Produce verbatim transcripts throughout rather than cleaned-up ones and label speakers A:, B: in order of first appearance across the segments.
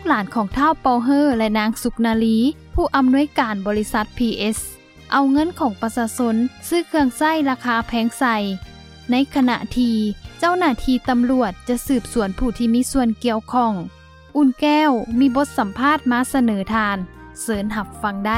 A: หลานของท้าวเปาเฮอร์และนางสุกนาลีผู้อำนวยการบริษัท พี เอส เอาเงินของประชาชนซื้อเครื่องใช้ราคาแพงใส่ในขณะที่เจ้าหน้าที่ตำรวจจะสืบสวนผู้ที่มีส่วนเกี่ยวข้องอุ่นแก้วมีบทสัมภาษณ์มาเสนอทานเสิญหับฟังได้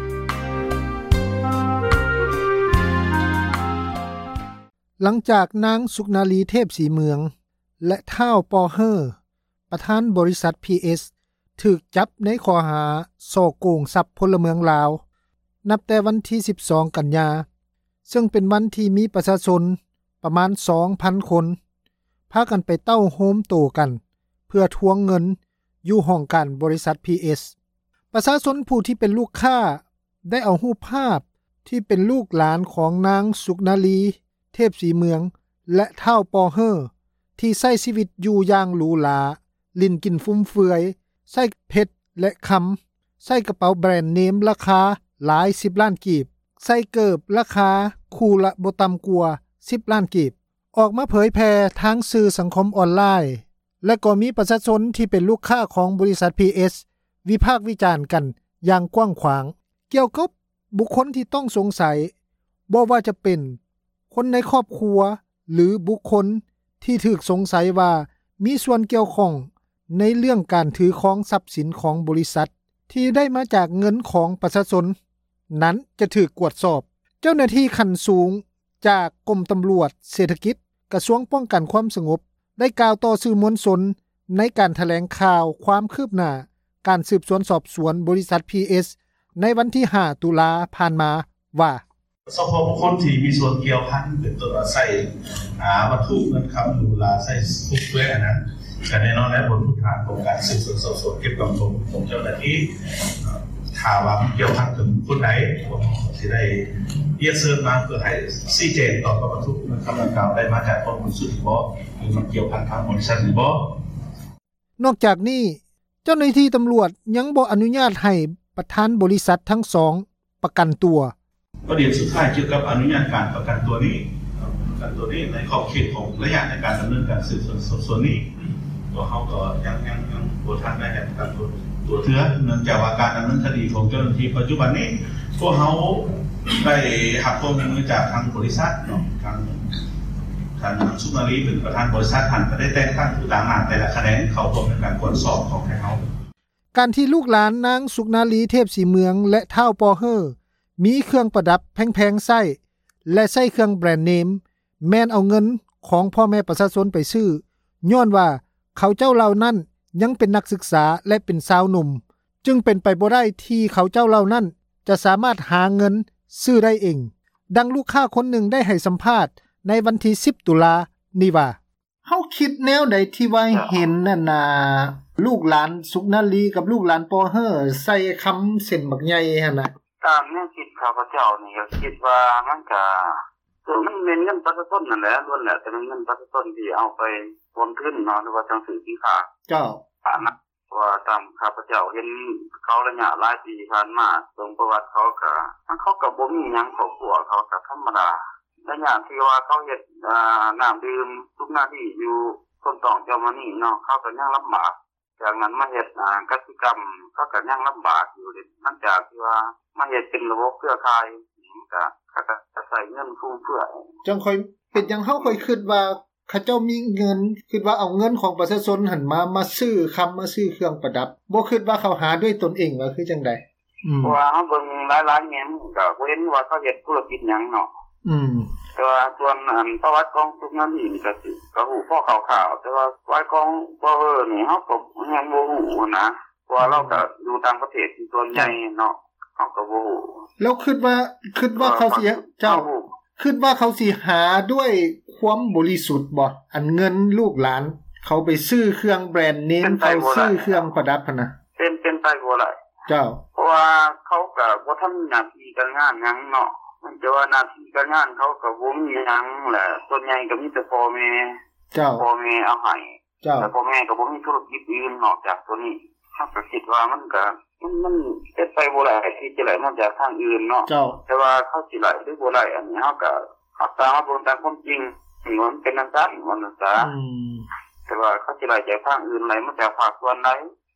B: หลังจากนางสุกนาลีเทพศรีเมืองและท้าวปอเฮอร์ประธานบริษัท พี เอส ถูกจับในข้อหาส่อโกงทรัพย์พลเมืองลาวนับแต่วันที่สิบสองกันยาซึ่งเป็นวันที่มีประชาชนประมาณ สองพัน คนพากันไปเต้าโฮมโตกันเพื่อทวงเงินอยู่ห้องการบริษัท พี เอส ประชาชนผู้ที่เป็นลูกค้าได้เอารูปภาพที่เป็นลูกหลานของนางสุกนาลีเทพศรีเมืองและท้าวปอเฮอร์ที่ใช้ชีวิตอยู่อย่างหรูหราลิ้นกินฟุ่มเฟือยใส่เพชรและคำใส่กระเป๋าแบรนด์เนมราคาหลายสิบล้านกีบใส่เกิบราคาคู่ละบ่ต่ำกว่าสิบล้านกีบออกมาเผยแพร่ทางสื่อสังคมออนไลน์และก็มีประชาชนที่เป็นลูกค้าของบริษัท พี เอส วิพากษ์วิจารณ์กันอย่างกว้างขวางเกี่ยวกับบุคคลที่ต้องสงสัยบ่ว่าจะเป็นคนในครอบครัวหรือบุคคลที่ถูกสงสัยว่ามีส่วนเกี่ยวข้องในเรื่องการถือครองทรัพย์สินของบริษัทที่ได้มาจากเงินของประชาชนนั้นจะถูกตรวจสอบเจ้าหน้าที่ขั้นสูงจากกรมตำรวจเศรษฐกิจกระทรวงป้องกันความสงบได้กล่าวต่อสื่อมวลชนในการแถลงข่าวความคืบหน้าการสืบสวนสอบสวนบริษัท พี เอส ในวันที่ห้าตุลาผ่านมาว่า
C: เฉพาะบุคคลที่มีส่วนเกี่ยวพันเป็นตัวใส่หาวัตถุเงินคำหรูหราใส่ฟุกเฟื่อยอันนั้นแต่แน่นอนและบนพื้นฐานของการสืบสวนสอบสวนเก็บกำลังของเจ้าหน้าที่ถามว่าเกี่ยวพันถึงคนไหนที่ได้เรียกเสิร์ฟมาเพื่อให้ซีเจนต่อกับวัตถุเงินคำดังกล่าวได้มาจากข้อมูลสุดบ่หรือมันเกี่ยวพันทางบริษัทหรือบ่
B: นอกจากนี้เจ้าหน้าที่ตำรวจยังบ่อนุญาตให้ประธานบริษัททั้งสองประกันตัว
C: ประเด็นสุดท้ายเกี่ยวกับอนุญาตการประกันตัวนี้ประกันตัวนี้ในขอบเขตของระยะในการดำเนินการสืบสวนสอบสวนนี้ตัวเขาก็ยังยังยังบ่ทันได้ประกันตัวตัวเทื่อเนื่องจากว่าการดำเนินคดีของเจ้าหน้าที่ปัจจุบันนี้พวกเขาได้หักข้อมูลจากทางบริษัทเนาะทางทางสุนารีเป็นประธานบริษัทท่านก็ได้แต่งตั้งผู้ต่างหากแต่ละคะแนนเข้าร่วมในการตรวจสอบของเขา
B: การที่ลูกหลานนางสุกนาลีเทพศรีเมืองและท้าวปอเฮอร์มีเครื่องประดับแพงๆใช้และใช้เครื่องแบรนด์เนมแม่นเอาเงินของพ่อแม่ประชาชนไปซื้อย้อนว่าเขาเจ้าเหล่านั้นยังเป็นนักศึกษาและเป็นสาวหนุ่มจึงเป็นไปบ่ได้ที่เขาเจ้าเหล่านั้นจะสามารถหาเงินซื้อได้เองดังลูกค้าคนหนึ่งได้ให้สัมภาษณ์ในวันที่สิบตุลานี่ว่าเฮาคิดแนวใดที่ว่าเห็นน่ะนะลูกหลานสุกนาลีกับลูกหลานปอเฮอร์ใส่คำเส้นบักใหญ่หั่นน่ะ
D: ตามแนวคิดข้าพเจ้านี่ก็คิดว่ามันก็คือมันเป็นเงินประชาชนนั่นแหละล้วนแหละแต่เป็นเงินประชาชนที่เอาไปโอนขึ้นเนาะหรือว่าจังสื่อสินค้า
B: เจ้า
D: อ่านะว่าตามข้าพเจ้าเห็นเขาระยะหลายปีผ่านมาตรงประวัติเขาก็เขาก็บ่มีหยังครอบครัวเขาก็ธรรมดาระยะที่ว่าเขาเฮ็ดอ่าน้ำดื่มทุกหน้าที่อยู่คนต้องเจ้ามานี่เนาะเขาก็ยังลำบากจากนั้นมาเฮ็ดอ่ากสิกรรมเขาก็ยังลำบากอยู่หลังจากที่ว่ามาเฮ็ดเป็นระบบเครือข่ายก็เขาก็ใช้เงินฟุ่มเฟือย
B: จังค่อยเป็นจังเฮาค่อยคิดว่าเขาเจ้ามีเงินคิดว่าเอาเงินของประชาชนหั่นมามาซื้อคำมาซื้อเครื่องประดับบ่คิดว่าเขาหาด้วยตนเองว่าคือจังได๋
D: อืมว่าเฮาเบิ่งหลายๆแง่ก็บ่เห็นว่าเขาเฮ็ดธุรกิจหยังเนาะ
B: อืม
D: แต่ว่าส่วนอันประวัติของทุกงานนี่ก็สิก็ฮู้พอคร่าวๆแต่ว่าไว้ของบ่เออนี่เฮาก็ยังบ่ฮู้นะเพราะเราก็อยู่ต่างประเทศที่ส่วนใหญ่เนาะเฮาก็บ่ฮู้
B: แล้วคิดว่าคิดว่าเขาสิเจ้าคิดว่าเขาสิหาด้วยความบริสุทธิ์บ่อันเงินลูกหลานเขาไปซื้อเครื่องแบรนด์เนมเขาซื้อเครื่องประดับหั่นน่ะ
D: เป็นเป็นไปบ่ได้
B: เจ้า
D: เพราะว่าเขาก็บ่ทำหน้าที่การงานหยังเนาะมันจะว่าหน้าที่การงานเขาก็บ่มีหยังแหละส่วนใหญ่ก็มีแต่พ่อแม่
B: เจ้า
D: พ่อแม่เอาให้
B: เจ้า
D: แต่พ่อแม่ก็บ่มีธุรกิจอื่นนอกจากตัวนี้เฮาก็คิดว่ามันก็มันมันเป็นไปบ่ได้ที่จะไหลมาจากทางอื่นเนาะแต่ว่าเขาสิไหลหรือบ่ไหลอันนี้เฮาก็เอาตามบนตามความจริงมันเป็นจังซั่นมันซะอืมแต่ว่าเขาสิไหลจากทางอื่นไหลมาจากภาคส่วนใด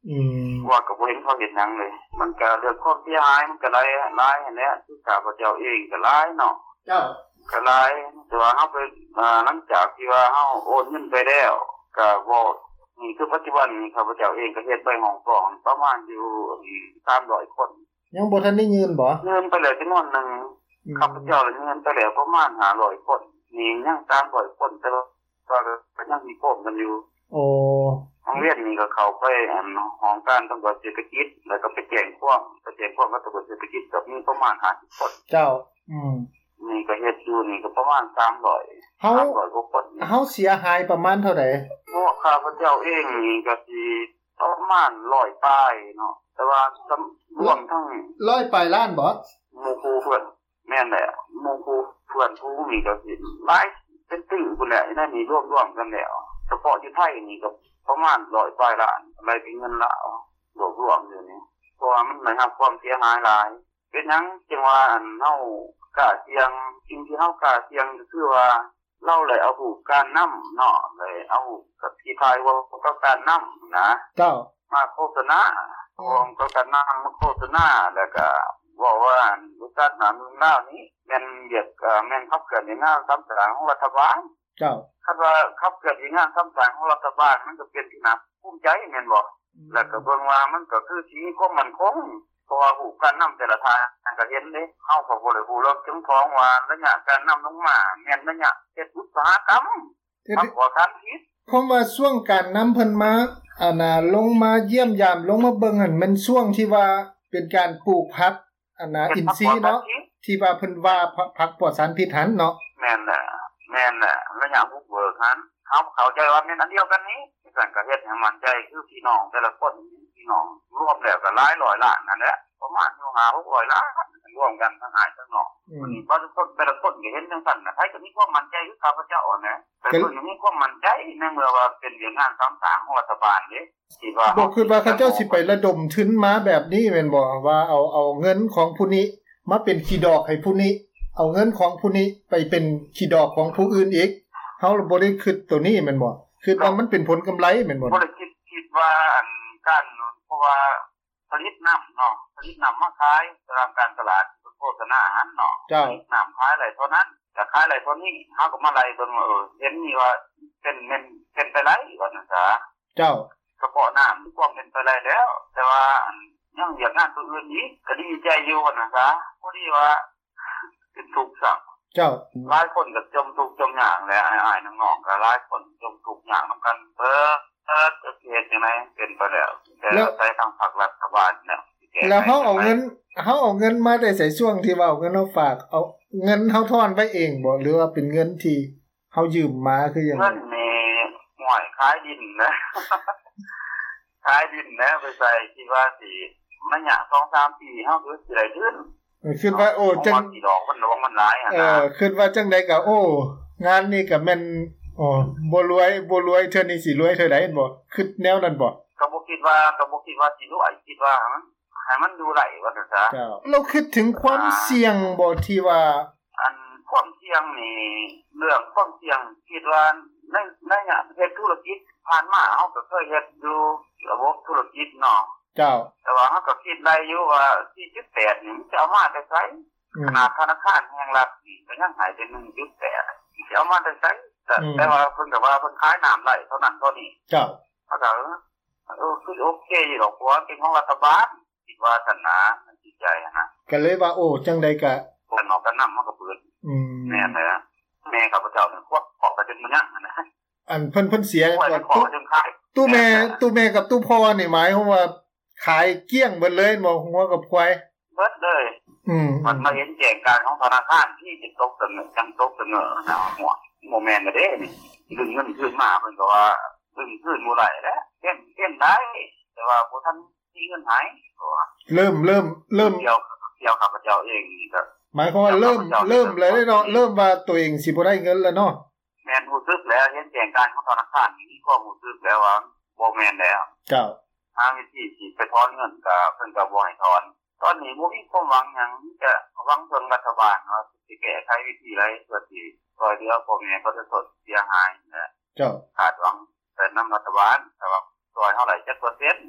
B: อืม
D: ว่าก็บ่เห็นเขาเฮ็ดหยังเลยมันก็เรื่องความเสียหายมันก็หลายหลายนั่นแหละคือข้าพเจ้าเองก็หลายเนาะ
B: เจ้า
D: ก็หลายแต่ว่าเฮาไปอ่าหลังจากที่ว่าเฮาโอนเงินไปแล้วก็บ่นี่คือปัจจุบันนี้ข้าพเจ้าเองก็เฮ็ดไปห้องฟ้องประมาณอยู่สามร้อยคน
B: ยังบ่ทันได้ยืนบ่
D: เงินไปแล้วจำนวนนึงข้าพเจ้าเงินไปแล้วประมาณห้าร้อยคนนี่ยังสามร้อยคนแต่ว่าก็ยังมีโกงกันอยู่
B: โอ้
D: โรงเรียนนี่ก็เข้าไปอันห้องการตำรวจเศรษฐกิจแล้วก็ไปแจ้งความไปแจ้งความกับตำรวจเศรษฐกิจก็มีประมาณห้าสิบคน
B: เจ้าอืม
D: นี่ก็เฮ็ดอยู่นี่ก็ประมาณสามร้อย
B: เฮา
D: สามร้อยกว่าคน
B: เฮาเสียหายประมาณเท่าใด
D: พวกข้าพเจ้าเองนี่ก็สิประมาณร้อยปลายเนาะแต่ว่ารวมทั้ง
B: ร้อยปลายล้านบ่
D: หมู่ครูเพิ่นแม่นแหละหมู่ครูเพิ่นผู้นี่ก็สิหลายเป็นตึ้งพุ่นแหละนั่นนี่รวมๆกันแล้วเฉพาะอยู่ไทยนี่ก็ประมาณร้อยปลายล้านอะไรเป็นเงินละรวมๆอยู่นี่เพราะว่ามันได้รับความเสียหายหลายเป็นหยังจึงว่าอันเฮากล้าเสี่ยงสิ่งที่เฮากล้าเสี่ยงก็คือว่าเราเลยเอาผู้การนำเนาะเลยเอากับที่ทายว่ากับการนำนะ
B: เจ้า
D: มาโฆษณาพร้อมกับการนำมาโฆษณาแล้วก็บอกว่าบริษัทน้ำมึงดาวนี้แม่นเรียกเอ่อแม่นขับเคลื่อนงานคำสั่งของรัฐบาล
B: เจ้า
D: คันว่าขับเคลื่อนงานคำสั่งของรัฐบาลมันก็เป็นที่น่าภูมิใจแม่นบ่แล้วก็เบิ่งว่ามันก็คือสิมีความมั่นคงเพราะว่าผู้การนำแต่ละทางก็เห็นเด้เฮาก็บ่ได้ฮู้หรอกถึงท้องว่าระยะการนำลงมาแม่นระยะเฮ็ดอุตสาหกรรมมันบ่ทันคิด
B: ผมว่าช่วงการนำเพิ่นมาอันน่ะลงมาเยี่ยมยามลงมาเบิ่งหั่นมันช่วงที่ว่าเป็นการปลูกผักอันน่ะอินทรีย์เนาะที่ว่าเพิ่นว่าผักปลอดสารพิษหันเนาะ
D: แม่นน่ะแม่นน่ะระยะบุกเบิกหันเฮาเข้าใจว่าแม่นอันเดียวกันนี้สั่นก็เฮ็ดให้มั่นใจคือพี่น้องแต่ละคนพี่น้องรวมแล้วก็หลายร้อยล้านนั่นแหละประมาณอยู่ห้าหกร้อยล้านรวมกันทั้งหายทั้งนอกวันนี้บ่ทุกแต่ละคนก็เห็นจังซั่นน่ะใครก็มีความมั่นใจคือข้าพเจ้านะแต่คนก็มีความมั่นใจในเมื่อว่าเป็นเรื่องงานต่างๆของรัฐบาลเด้ที่ว่า
B: บ่คิดว่าเขาเจ้าสิไประดมทุนมาแบบนี้แม่นบ่ว่าเอาเอาเงินของผู้นี้มาเป็นขี้ดอกให้ผู้นี้เอาเงินของผู้นี้ไปเป็นขี้ดอกของผู้อื่นอีกเฮาบ่ได้คิดตัวนี้แม่นบ่คิดว่ามันเป็นผลกำไรแม่นบ่
D: บ่ได้คิดคิดว่าอันการเพราะว่าผลิตน้ำเนาะผลิตน้ำมาขายตามการตลาดโฆษณาอาหารเนาะผลิตน้ำขายอะไรเท่านั้นแต่ขายอะไรเท่านี้เฮาก็มาไล่เบิ่งว่าเออเห็นนี่ว่าเป็นเป็นเป็นไปได้ว่านั่นซะ
B: เจ้า
D: เฉพาะน้ำมีความเป็นไปได้แล้วแต่ว่ายังเรียกงานตัวอื่นอีกก็ดีใจอยู่ว่านั่นซะพอดีว่าเป็นทุกข์ซัก
B: เจ้า
D: หลายคนก็จมทุกข์จมยากแล้วอ้ายๆน้องๆก็หลายคนจมทุกข์ยากนํกันเออเออจะเฮ็ดจังได๋เป็นไปแล้วแต่ใช้ทางภาครัฐบาลเนี่ย
B: แล้วเฮาเอาเงินเฮาเอาเงินมาได้ใส่ช่วงที่ว่าเอาเงินเฮาฝากเอาเงินเฮาถอนไว้เองบ่หรือว่าเป็นเงินที่เฮายืมมาคือจัง
D: เงินนี่ห่วยขายดินนะขายดินนะไปใส่คิดว่าสิมันยะ สองถึงสาม ปีเฮาคือสิได้คืน
B: คิดว่าโอ้จัง
D: ดอกมันดอกมันหลายอ่ะนะ
B: เออคิดว่าจังได๋ก็โอ้งานนี้ก็แม่นอ๋อบ่รวยบ่รวยเทื่อนี้สิรวยเท่าใดบ่คิดแนวนั้นบ่
D: ก็บ่คิดว่าก็บ่คิดว่าสิรวยคิดว่าให้มันดูไหลว่าซั่นซะ
B: เจ้าเราคิดถึงความเสี่ยงบ่ที่ว่า
D: อันความเสี่ยงนี่เรื่องความเสี่ยงคิดว่าในในเนี่ยเฮ็ดธุรกิจผ่านมาเฮาก็เคยเฮ็ดอยู่ระบบธุรกิจเนาะ
B: เจ้า
D: แต่ว่าเฮาก็คิดได้อยู่ว่า สี่จุดแปด นี่มันจะเอามาได้ไสขนาดธนาคารแห่งรัฐนี่ก็ยังหายไป หนึ่งจุดแปด สิเอามาได้ไสแต่ว่าเพิ่นก็ว่าเพิ่นขายน้ำได้เท่านั้นเท่านี้
B: เจ้า
D: เขาก็เออคือโอเคอยู่ดอกเพราะว่าเป็นของรัฐบาลคิดว่าซั่นนะมันสิใจนะ
B: ก็เลยว่าโอ้จังได๋ก็
D: บ่นอกกันนำมันก็เปิด
B: อืม
D: แม่นแหละแม่ข้าพเจ้านี่พวกขอไปจนมันยังนะ
B: อันเพิ่นเพิ่นเสีย
D: ก่อน
B: ตู้แม่ตู้แม่กับตู้พ่อนี่หมายความว่าขายเกลี้ยงเบิดเลยบ่หัวกับควาย
D: เบิดเลย
B: อืม
D: มันมาเห็นแจกการของธนาคารที่จะตกเสนอจังตกเสนอนะหัวบ่แม่นเด้นี่ดึงเงินคืนมาเพิ่นก็ว่าดึงคืนบ่ได้แล้วเฮ็ดเฮ็ดได้แต่ว่าบ่ทันมีเงินหาย
B: เริ่มเริ่มเริ่ม
D: เกี่ยวเกี่ยวข้าพเจ้าเองนี่ก็
B: หมายความว่าเริ่มเริ่มเลยเนาะเริ่มว่าตัวเองสิบ่ได้เงินแล้วเนาะ
D: แม่นรู้สึกแล้วเห็นแจกการของธนาคารมีความรู้สึกแล้วว่าบ่แม่นแล้ว
B: เจ้า
D: หาวิธีสิไปถอนเงินก็เพิ่นก็บ่ให้ถอนตอนนี้บ่มีความหวังหยังจะหวังเพิ่นรัฐบาลว่าสิแก้ไขวิธีใดเพื่อสิช่วยเหลือพ่อแม่ประชาชนเสียหายนะ
B: เจ้า
D: คาดหวังแต่นำรัฐบาลแต่ว่าช่วยเท่าไหร่จักเปอร์เซ็นต์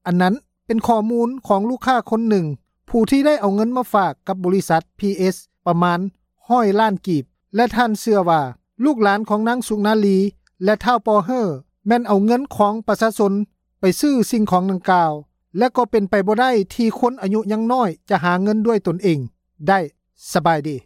B: อันนั้นเป็นข้อมูลของลูกค้าคนหนึ่งผู้ที่ได้เอาเงินมาฝากกับบริษัท พี เอส ประมาณหนึ่งร้อยล้านกีบและท่านเชื่อว่าลูกหลานของนางสุนารีและท้าวปอเฮอแม่นเอาเงินของประชาชนไปซื้อสิ่งของดังกล่าวและก็เป็นไปบ่ได้ที่คนอายุยังน้อยจะหาเงินด้วยตนเองได้สบายดี